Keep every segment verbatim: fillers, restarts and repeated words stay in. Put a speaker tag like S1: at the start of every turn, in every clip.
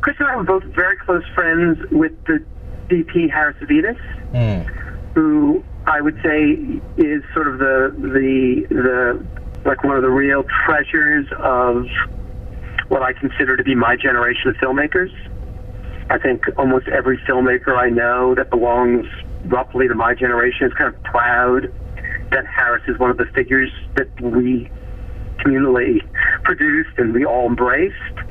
S1: Chris and I were both very close friends with the D P Harris Savides, mm. who I would say is sort of the the the like one of the real treasures of what I consider to be my generation of filmmakers. I think almost every filmmaker I know that belongs roughly to my generation is kind of proud that Harris is one of the figures that we communally produced and we all embraced.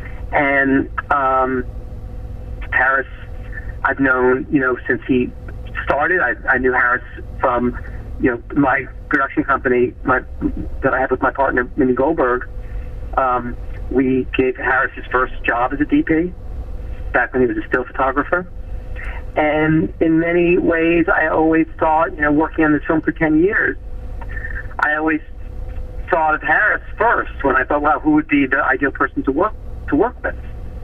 S1: And um, Harris, I've known, you know, since he started. I, I knew Harris from, you know, my production company my, that I had with my partner, Minnie Goldberg. Um, we gave Harris his first job as a D P back when he was a still photographer. And in many ways, I always thought, you know, working on this film for ten years, I always thought of Harris first when I thought, wow, who would be the ideal person to work to work with?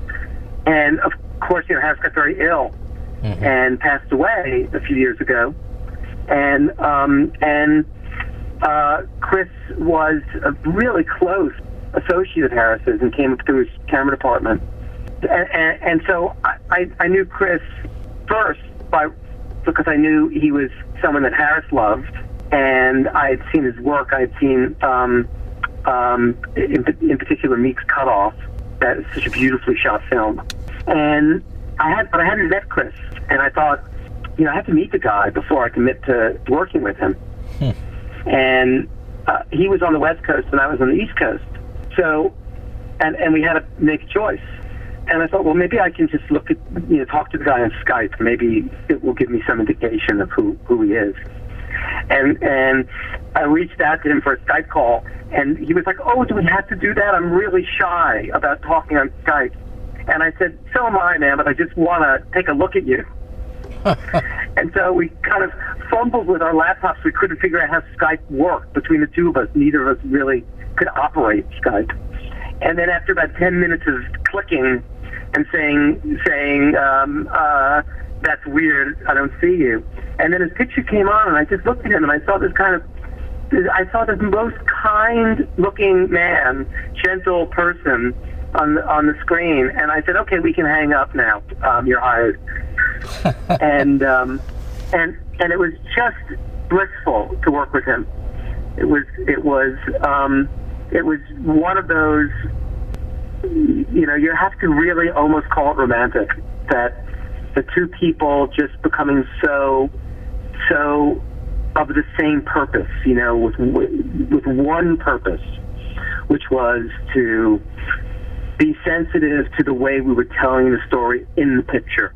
S1: And of course, you know, Harris got very ill mm-hmm. and passed away a few years ago. And um, and uh, Chris was a really close associate of Harris's and came through his camera department. And, and, and so I, I knew Chris first by because I knew he was someone that Harris loved, and I had seen his work. I had seen, um, um, in, in particular, Meek's Cutoff. That is such a beautifully shot film. And I had, but I hadn't met Chris, and I thought, you know, I have to meet the guy before I commit to working with him. Hmm. And uh, he was on the West Coast, and I was on the East Coast. So, and and we had to make a choice. And I thought, well, maybe I can just look at, you know, talk to the guy on Skype. Maybe it will give me some indication of who, who he is. And and I reached out to him for a Skype call, and he was like, oh, do we have to do that? I'm really shy about talking on Skype. And I said, so am I, man, but I just want to take a look at you. And so we kind of fumbled with our laptops. We couldn't figure out how Skype worked between the two of us. Neither of us really could operate Skype. And then after about ten minutes of clicking and saying, saying um, uh, that's weird, I don't see you. And then his picture came on, and I just looked at him, and I saw this kind of, I saw this most kind-looking man, gentle person on the, on the screen. And I said, okay, we can hang up now. Um, you're hired. and um, and and it was just blissful to work with him. It was it was um, it was one of those, you know, you have to really almost call it romantic, that the two people just becoming so so of the same purpose, you know, with with one purpose, which was to be sensitive to the way we were telling the story in the picture.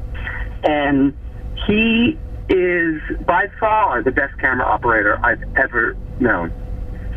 S1: And he is by far the best camera operator I've ever known.